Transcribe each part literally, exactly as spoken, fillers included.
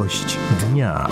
Gość dnia.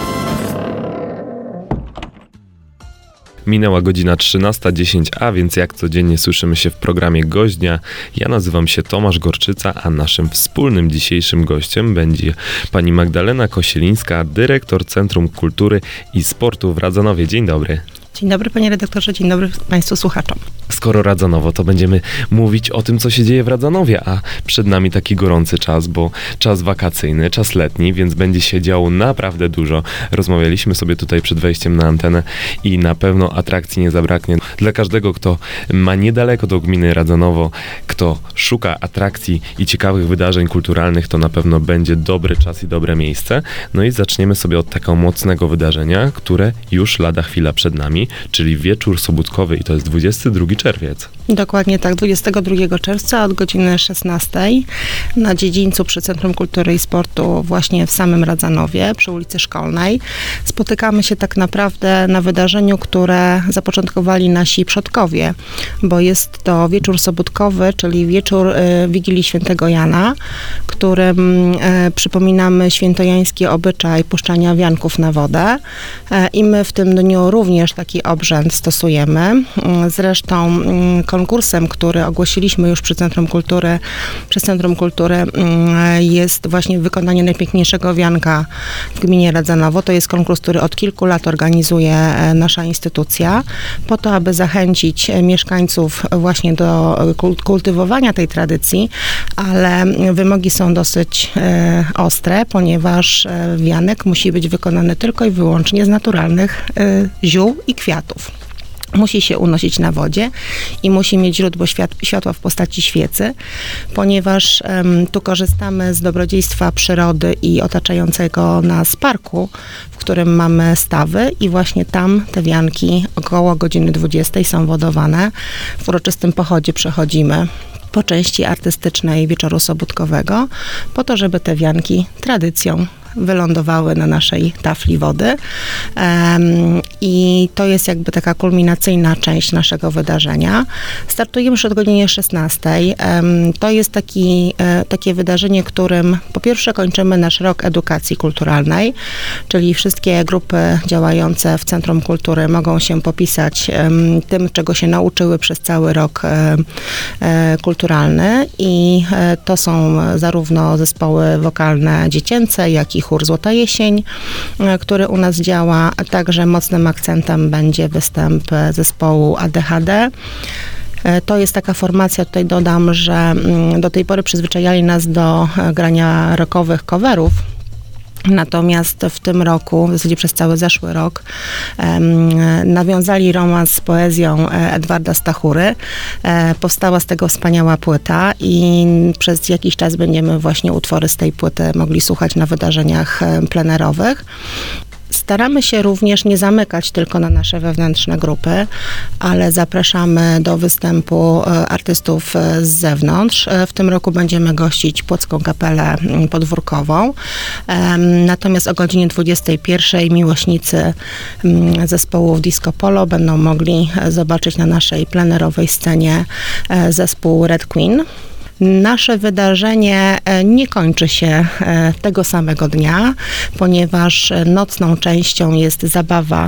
Minęła godzina trzynasta dziesięć, a więc jak codziennie słyszymy się w programie Gość Dnia. Ja nazywam się Tomasz Gorczyca, a naszym wspólnym dzisiejszym gościem będzie pani Magdalena Kosielińska, dyrektor Centrum Kultury i Sportu w Radzanowie. Dzień dobry. Dzień dobry panie redaktorze, dzień dobry państwu słuchaczom. Skoro Radzanowo, to będziemy mówić o tym, co się dzieje w Radzanowie, a przed nami taki gorący czas, bo czas wakacyjny, czas letni, więc będzie się działo naprawdę dużo. Rozmawialiśmy sobie tutaj przed wejściem na antenę i na pewno atrakcji nie zabraknie. Dla każdego, kto ma niedaleko do gminy Radzanowo, kto szuka atrakcji i ciekawych wydarzeń kulturalnych, to na pewno będzie dobry czas i dobre miejsce. No i zaczniemy sobie od takiego mocnego wydarzenia, które już lada chwila przed nami, czyli wieczór sobótkowy i to jest dwudziesty drugi czerwiec. Dokładnie tak, dwudziestego drugiego czerwca od godziny szesnastej na dziedzińcu przy Centrum Kultury i Sportu właśnie w samym Radzanowie, przy ulicy Szkolnej. Spotykamy się tak naprawdę na wydarzeniu, które zapoczątkowali nasi przodkowie, bo jest to wieczór sobótkowy, czyli wieczór y, Wigilii Świętego Jana, którym y, przypominamy świętojański obyczaj puszczania wianków na wodę y, i my w tym dniu również taki obrzęd stosujemy. Y, zresztą y, konkursem, który ogłosiliśmy już przy Centrum Kultury, przez Centrum Kultury y, jest właśnie wykonanie najpiękniejszego wianka w gminie Radzanowo. To jest konkurs, który od kilku lat organizuje y, nasza instytucja, po to, aby zachęcić mieszkańców właśnie do kultywowania tej tradycji, ale wymogi są dosyć e, ostre, ponieważ e, wianek musi być wykonany tylko i wyłącznie z naturalnych e, ziół i kwiatów. Musi się unosić na wodzie i musi mieć źródło świat, światła w postaci świecy, ponieważ um, tu korzystamy z dobrodziejstwa przyrody i otaczającego nas parku, w którym mamy stawy i właśnie tam te wianki około godziny dwudziestej są wodowane. W uroczystym pochodzie przechodzimy po części artystycznej wieczoru sobótkowego, po to, żeby te wianki tradycją wylądowały na naszej tafli wody. Um, I to jest jakby taka kulminacyjna część naszego wydarzenia. Startujemy już od godziny szesnastej. Um, to jest taki, e, takie wydarzenie, którym po pierwsze kończymy nasz rok edukacji kulturalnej, czyli wszystkie grupy działające w Centrum Kultury mogą się popisać um, tym, czego się nauczyły przez cały rok e, e, kulturalny i e, to są zarówno zespoły wokalne dziecięce, jak i chór Złota Jesień, który u nas działa. Także mocnym akcentem będzie występ zespołu A D H D. To jest taka formacja, tutaj dodam, że do tej pory przyzwyczajali nas do grania rockowych coverów. Natomiast w tym roku, w zasadzie przez cały zeszły rok, um, nawiązali romans z poezją Edwarda Stachury. E, powstała z tego wspaniała płyta i przez jakiś czas będziemy właśnie utwory z tej płyty mogli słuchać na wydarzeniach plenerowych. Staramy się również nie zamykać tylko na nasze wewnętrzne grupy, ale zapraszamy do występu artystów z zewnątrz. W tym roku będziemy gościć Płocką Kapelę Podwórkową. Natomiast o godzinie dwudziestej pierwszej miłośnicy zespołów Disco Polo będą mogli zobaczyć na naszej plenerowej scenie zespół Red Queen. Nasze wydarzenie nie kończy się tego samego dnia, ponieważ nocną częścią jest zabawa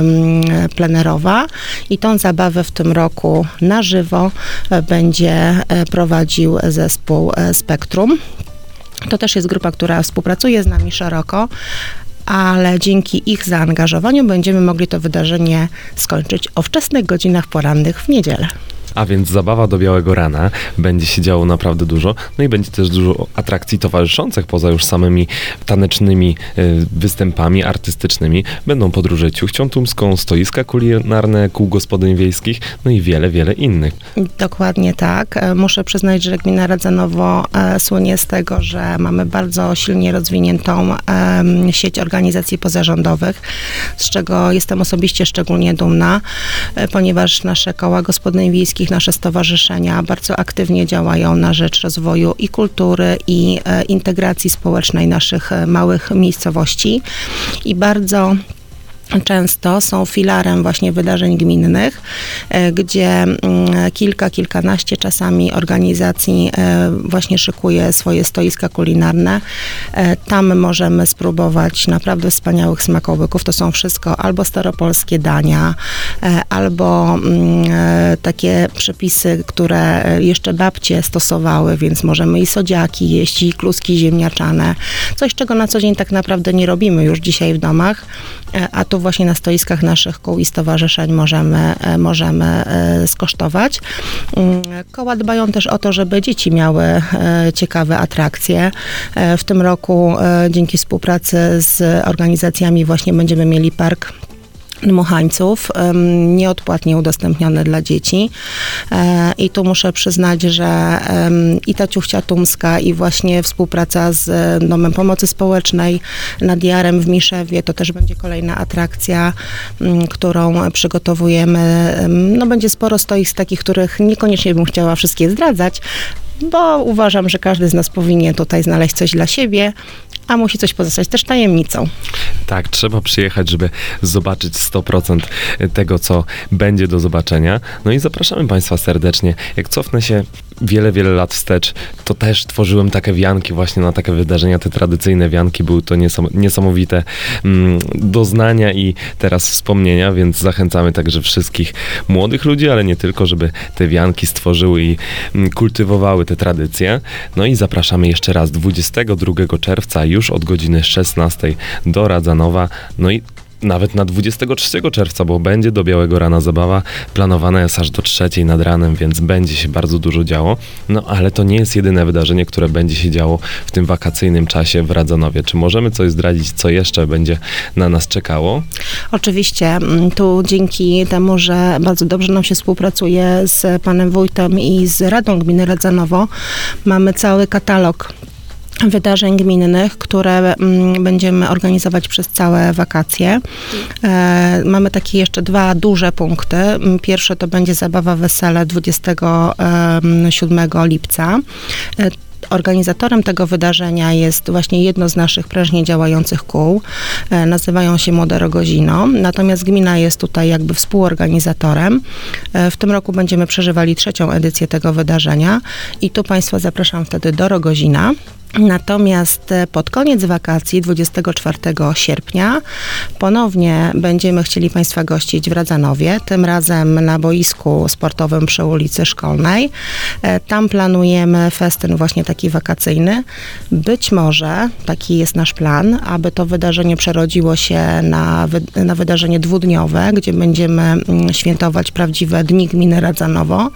plenerowa i tą zabawę w tym roku na żywo będzie prowadził zespół Spektrum. To też jest grupa, która współpracuje z nami szeroko, ale dzięki ich zaangażowaniu będziemy mogli to wydarzenie skończyć o wczesnych godzinach porannych w niedzielę. A więc zabawa do białego rana, będzie się działo naprawdę dużo, no i będzie też dużo atrakcji towarzyszących poza już samymi tanecznymi y, występami artystycznymi. Będą podróże ciuchcią tumską, stoiska kulinarne kół gospodyń wiejskich, no i wiele, wiele innych. Dokładnie tak. Muszę przyznać, że gmina Radzanowo e, słynie z tego, że mamy bardzo silnie rozwiniętą e, sieć organizacji pozarządowych, z czego jestem osobiście szczególnie dumna, e, ponieważ nasze koła gospodyń wiejskich, nasze stowarzyszenia bardzo aktywnie działają na rzecz rozwoju i kultury, i e, integracji społecznej naszych e, małych miejscowości. I bardzo często są filarem właśnie wydarzeń gminnych, gdzie kilka, kilkanaście czasami organizacji właśnie szykuje swoje stoiska kulinarne. Tam możemy spróbować naprawdę wspaniałych smakołyków. To są wszystko albo staropolskie dania, albo takie przepisy, które jeszcze babcie stosowały, więc możemy i sodziaki jeść, i kluski ziemniaczane. Coś, czego na co dzień tak naprawdę nie robimy już dzisiaj w domach, a tu właśnie na stoiskach naszych kół i stowarzyszeń możemy, możemy skosztować. Koła dbają też o to, żeby dzieci miały ciekawe atrakcje. W tym roku dzięki współpracy z organizacjami właśnie będziemy mieli park dmuchańców, nieodpłatnie udostępnione dla dzieci. I tu muszę przyznać, że i ta Ciuchcia Tumska, i właśnie współpraca z Domem Pomocy Społecznej nad Jarem w Miszewie, to też będzie kolejna atrakcja, którą przygotowujemy. No będzie sporo stoisk takich, których niekoniecznie bym chciała wszystkie zdradzać, bo uważam, że każdy z nas powinien tutaj znaleźć coś dla siebie, a musi coś pozostać też tajemnicą. Tak, trzeba przyjechać, żeby zobaczyć sto procent tego, co będzie do zobaczenia. No i zapraszamy Państwa serdecznie. Jak cofnę się wiele, wiele lat wstecz, to też tworzyłem takie wianki właśnie na takie wydarzenia, te tradycyjne wianki. Były to niesom- niesamowite mm, doznania i teraz wspomnienia, więc zachęcamy także wszystkich młodych ludzi, ale nie tylko, żeby te wianki stworzyły i mm, kultywowały te tradycje. No i zapraszamy jeszcze raz dwudziestego drugiego czerwca już od godziny szesnastej do Radzanowa. No i nawet na dwudziestego trzeciego czerwca, bo będzie do Białego Rana zabawa, planowana jest aż do trzeciej nad ranem, więc będzie się bardzo dużo działo. No ale to nie jest jedyne wydarzenie, które będzie się działo w tym wakacyjnym czasie w Radzanowie. Czy możemy coś zdradzić, co jeszcze będzie na nas czekało? Oczywiście. Tu dzięki temu, że bardzo dobrze nam się współpracuje z panem wójtem i z Radą Gminy Radzanowo, mamy cały katalog wydarzeń gminnych, które mm, będziemy organizować przez całe wakacje. E, mamy takie jeszcze dwa duże punkty. Pierwsze to będzie zabawa wesele dwudziestego siódmego lipca. E, Organizatorem tego wydarzenia jest właśnie jedno z naszych prężnie działających kół. E, nazywają się Młode Rogozino. Natomiast gmina jest tutaj jakby współorganizatorem. E, w tym roku będziemy przeżywali trzecią edycję tego wydarzenia i tu Państwa zapraszam wtedy do Rogozina. Natomiast pod koniec wakacji, dwudziestego czwartego sierpnia, ponownie będziemy chcieli Państwa gościć w Radzanowie, tym razem na boisku sportowym przy ulicy Szkolnej. Tam planujemy festyn właśnie taki wakacyjny. Być może, taki jest nasz plan, aby to wydarzenie przerodziło się na, wy, na wydarzenie dwudniowe, gdzie będziemy świętować prawdziwe Dni Gminy Radzanowo.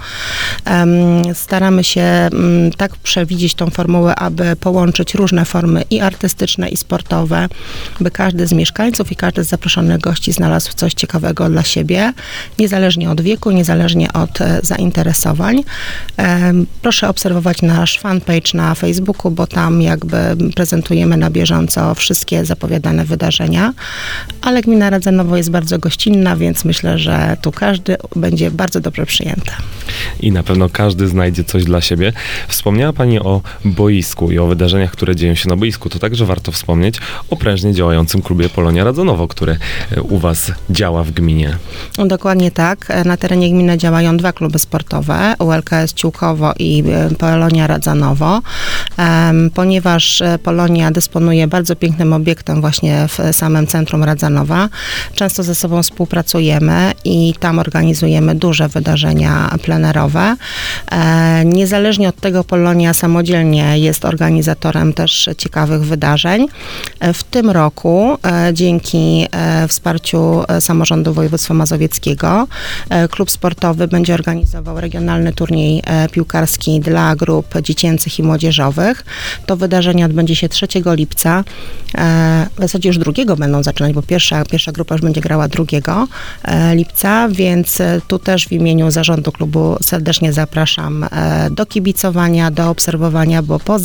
Staramy się tak przewidzieć tą formułę, aby połączyć różne formy i artystyczne, i sportowe, by każdy z mieszkańców i każdy z zaproszonych gości znalazł coś ciekawego dla siebie, niezależnie od wieku, niezależnie od e, zainteresowań. E, proszę obserwować nasz fanpage na Facebooku, bo tam jakby prezentujemy na bieżąco wszystkie zapowiadane wydarzenia, ale Gmina Radzanowo jest bardzo gościnna, więc myślę, że tu każdy będzie bardzo dobrze przyjęty. I na pewno każdy znajdzie coś dla siebie. Wspomniała Pani o boisku i o wydarzeniach, które dzieją się na boisku. To także warto wspomnieć o prężnie działającym klubie Polonia Radzanowo, który u Was działa w gminie. Dokładnie tak. Na terenie gminy działają dwa kluby sportowe, U L K S Ciuchowo i Polonia Radzanowo. Ponieważ Polonia dysponuje bardzo pięknym obiektem właśnie w samym centrum Radzanowa, często ze sobą współpracujemy i tam organizujemy duże wydarzenia plenerowe. Niezależnie od tego Polonia samodzielnie jest organizatorem też ciekawych wydarzeń. W tym roku dzięki wsparciu samorządu województwa mazowieckiego klub sportowy będzie organizował regionalny turniej piłkarski dla grup dziecięcych i młodzieżowych. To wydarzenie odbędzie się trzeciego lipca. W zasadzie już drugiego będą zaczynać, bo pierwsza, pierwsza grupa już będzie grała drugiego lipca, więc tu też w imieniu zarządu klubu serdecznie zapraszam do kibicowania, do obserwowania, bo poza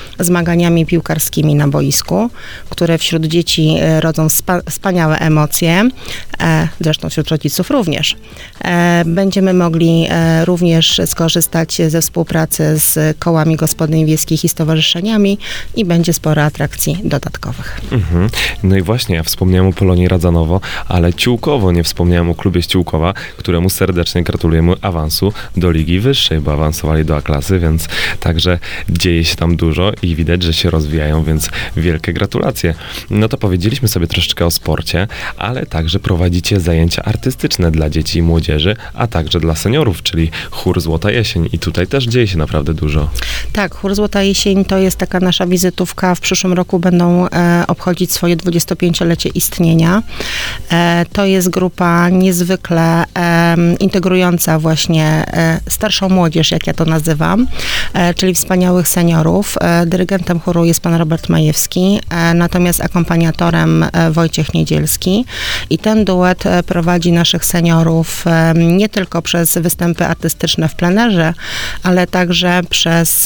zmaganiami piłkarskimi na boisku, które wśród dzieci rodzą spa- wspaniałe emocje, e, zresztą wśród rodziców również. E, będziemy mogli e, również skorzystać ze współpracy z kołami gospodyń wiejskich i stowarzyszeniami i będzie sporo atrakcji dodatkowych. Mhm. No i właśnie, ja wspomniałem o Polonii Radzanowo, ale Ciłkowo, nie wspomniałem o klubie z Ciłkowa, któremu serdecznie gratulujemy awansu do Ligi Wyższej, bo awansowali do A-klasy, więc także dzieje się tam dużo i widać, że się rozwijają, więc wielkie gratulacje. No to powiedzieliśmy sobie troszeczkę o sporcie, ale także prowadzicie zajęcia artystyczne dla dzieci i młodzieży, a także dla seniorów, czyli chór Złota Jesień i tutaj też dzieje się naprawdę dużo. Tak, chór Złota Jesień to jest taka nasza wizytówka. W przyszłym roku będą e, obchodzić swoje dwudziestopięciolecie istnienia. E, to jest grupa niezwykle e, integrująca właśnie e, starszą młodzież, jak ja to nazywam, e, czyli wspaniałych seniorów. E, dyrygentem chóru jest pan Robert Majewski, e, natomiast akompaniatorem e, Wojciech Niedzielski i ten duet e, prowadzi naszych seniorów e, nie tylko przez występy artystyczne w plenerze, ale także przez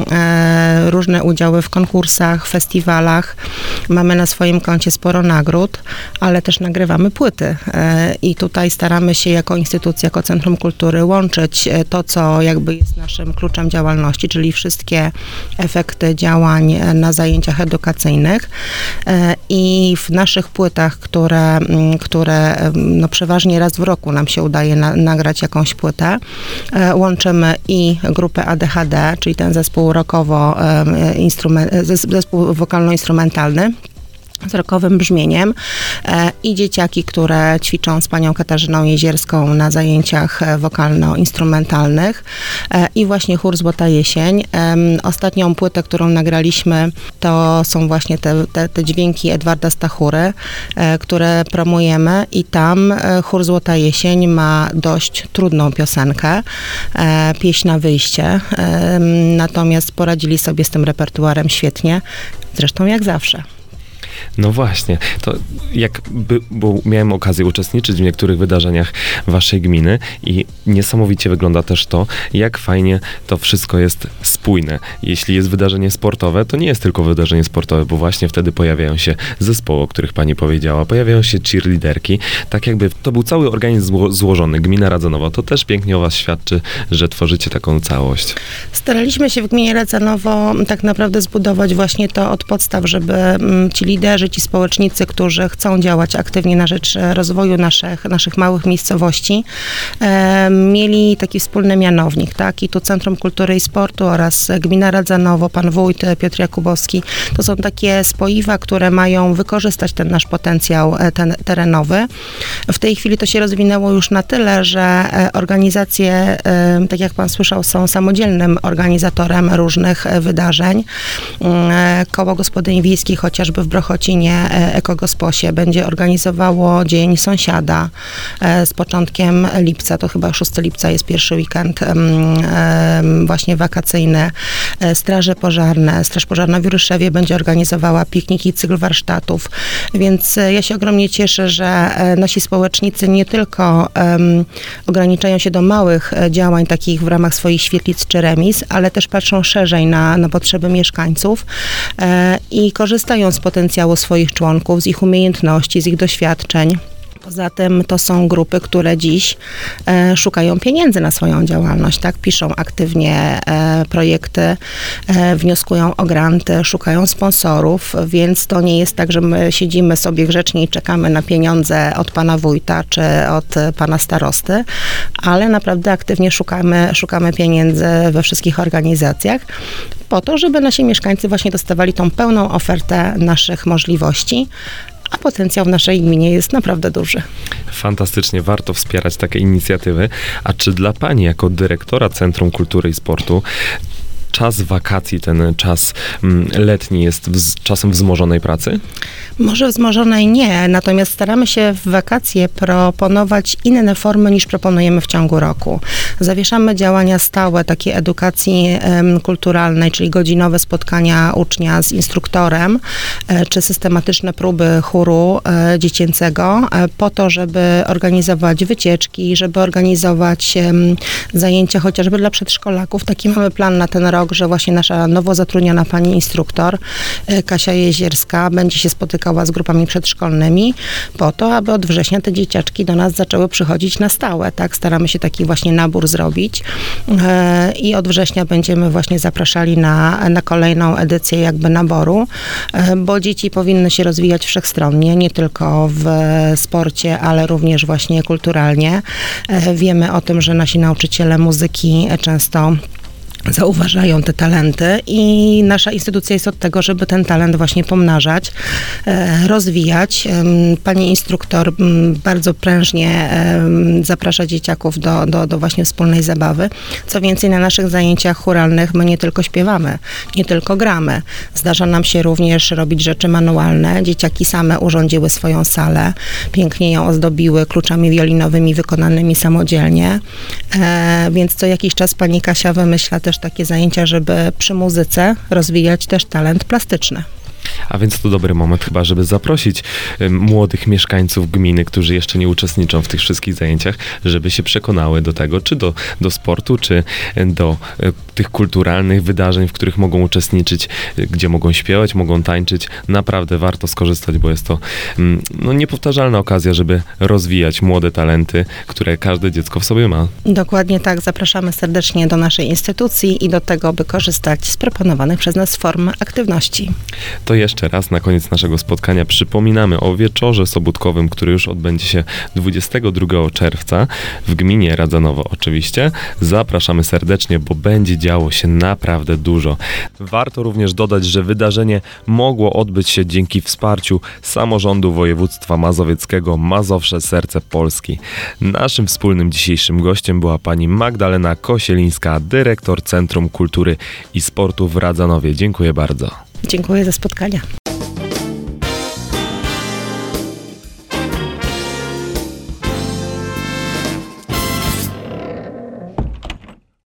e, różne udziały w konkursach, festiwalach. Mamy na swoim koncie sporo nagród, ale też nagrywamy płyty e, i tutaj staramy się jako instytucja, jako Centrum Kultury łączyć to, co jakby jest naszym kluczem działalności, czyli wszystkie efekty działań na zajęciach edukacyjnych e, i w naszych płytach, które, które no przeważnie raz w roku nam się udaje na, nagrać jakąś płytę, e, łączymy i grupę A D H D, czyli ten zespół rockowo, e, instrument, zespół wokalno-instrumentalny, z rockowym brzmieniem e, i dzieciaki, które ćwiczą z panią Katarzyną Jezierską na zajęciach wokalno-instrumentalnych e, i właśnie chór Złota Jesień. E, ostatnią płytę, którą nagraliśmy, to są właśnie te, te, te dźwięki Edwarda Stachury, e, które promujemy i tam e, chór Złota Jesień ma dość trudną piosenkę, e, pieśń na wyjście, e, natomiast poradzili sobie z tym repertuarem świetnie, zresztą jak zawsze. No właśnie, to jakby, bo miałem okazję uczestniczyć w niektórych wydarzeniach waszej gminy i niesamowicie wygląda też to, jak fajnie to wszystko jest spójne. Jeśli jest wydarzenie sportowe, to nie jest tylko wydarzenie sportowe, bo właśnie wtedy pojawiają się zespoły, o których pani powiedziała, pojawiają się cheerleaderki, tak jakby to był cały organizm zło- złożony, gmina Radzanowa. To też pięknie o was świadczy, że tworzycie taką całość. Staraliśmy się w gminie Radzanowo tak naprawdę zbudować właśnie to od podstaw, żeby ci liderzy, ci społecznicy, którzy chcą działać aktywnie na rzecz rozwoju naszych, naszych małych miejscowości, e, mieli taki wspólny mianownik, tak? I tu Centrum Kultury i Sportu oraz Gmina Radzanowo, pan wójt Piotr Jakubowski, to są takie spoiwa, które mają wykorzystać ten nasz potencjał ten, terenowy. W tej chwili to się rozwinęło już na tyle, że organizacje, e, tak jak pan słyszał, są samodzielnym organizatorem różnych wydarzeń. E, Koło Gospodyń Wiejskich, chociażby w Brochocinie, Ekogosposie, będzie organizowało Dzień Sąsiada z początkiem lipca, to chyba szóstego lipca jest pierwszy weekend właśnie wakacyjny. Straże pożarne, Straż Pożarna w Juryszewie będzie organizowała pikniki, cykl warsztatów, więc ja się ogromnie cieszę, że nasi społecznicy nie tylko um, ograniczają się do małych działań takich w ramach swoich świetlic czy remis, ale też patrzą szerzej na, na potrzeby mieszkańców e, i korzystają z potencjału swoich członków, z ich umiejętności, z ich doświadczeń. Poza tym to są grupy, które dziś e, szukają pieniędzy na swoją działalność, tak? Piszą aktywnie e, projekty, e, wnioskują o granty, szukają sponsorów, więc to nie jest tak, że my siedzimy sobie grzecznie i czekamy na pieniądze od pana wójta czy od pana starosty, ale naprawdę aktywnie szukamy, szukamy pieniędzy we wszystkich organizacjach po to, żeby nasi mieszkańcy właśnie dostawali tą pełną ofertę naszych możliwości, a potencjał w naszej gminie jest naprawdę duży. Fantastycznie, warto wspierać takie inicjatywy. A czy dla pani jako dyrektora Centrum Kultury i Sportu czas wakacji, ten czas mm, letni jest wz, czasem wzmożonej pracy? Może wzmożonej nie, natomiast staramy się w wakacje proponować inne formy niż proponujemy w ciągu roku. Zawieszamy działania stałe, takiej edukacji um, kulturalnej, czyli godzinowe spotkania ucznia z instruktorem, e, czy systematyczne próby chóru e, dziecięcego, e, po to, żeby organizować wycieczki, żeby organizować e, zajęcia chociażby dla przedszkolaków. Taki mamy plan na ten rok, rok, że właśnie nasza nowo zatrudniona pani instruktor, e, Kasia Jezierska, będzie się spotykała z grupami przedszkolnymi po to, aby od września te dzieciaczki do nas zaczęły przychodzić na stałe, tak? Staramy się taki właśnie nabór zrobić e, i od września będziemy właśnie zapraszali na, na kolejną edycję jakby naboru, e, bo dzieci powinny się rozwijać wszechstronnie, nie tylko w sporcie, ale również właśnie kulturalnie. E, wiemy o tym, że nasi nauczyciele muzyki często zauważają te talenty i nasza instytucja jest od tego, żeby ten talent właśnie pomnażać, e, rozwijać. Pani instruktor bardzo prężnie zaprasza dzieciaków do, do, do właśnie wspólnej zabawy. Co więcej, na naszych zajęciach chóralnych my nie tylko śpiewamy, nie tylko gramy. Zdarza nam się również robić rzeczy manualne. Dzieciaki same urządziły swoją salę, pięknie ją ozdobiły kluczami wiolinowymi wykonanymi samodzielnie, e, więc co jakiś czas pani Kasia wymyśla też takie zajęcia, żeby przy muzyce rozwijać też talent plastyczny. A więc to dobry moment chyba, żeby zaprosić y, młodych mieszkańców gminy, którzy jeszcze nie uczestniczą w tych wszystkich zajęciach, żeby się przekonały do tego, czy do, do sportu, czy do y, tych kulturalnych wydarzeń, w których mogą uczestniczyć, y, gdzie mogą śpiewać, mogą tańczyć. Naprawdę warto skorzystać, bo jest to y, no, niepowtarzalna okazja, żeby rozwijać młode talenty, które każde dziecko w sobie ma. Dokładnie tak. Zapraszamy serdecznie do naszej instytucji i do tego, by korzystać z proponowanych przez nas form aktywności. To jeszcze raz na koniec naszego spotkania przypominamy o wieczorze sobótkowym, który już odbędzie się dwudziestego drugiego czerwca w gminie Radzanowo oczywiście. Zapraszamy serdecznie, bo będzie działo się naprawdę dużo. Warto również dodać, że wydarzenie mogło odbyć się dzięki wsparciu samorządu województwa mazowieckiego Mazowsze Serce Polski. Naszym wspólnym dzisiejszym gościem była pani Magdalena Kosielińska, dyrektor Centrum Kultury i Sportu w Radzanowie. Dziękuję bardzo. Dziękuję za spotkanie.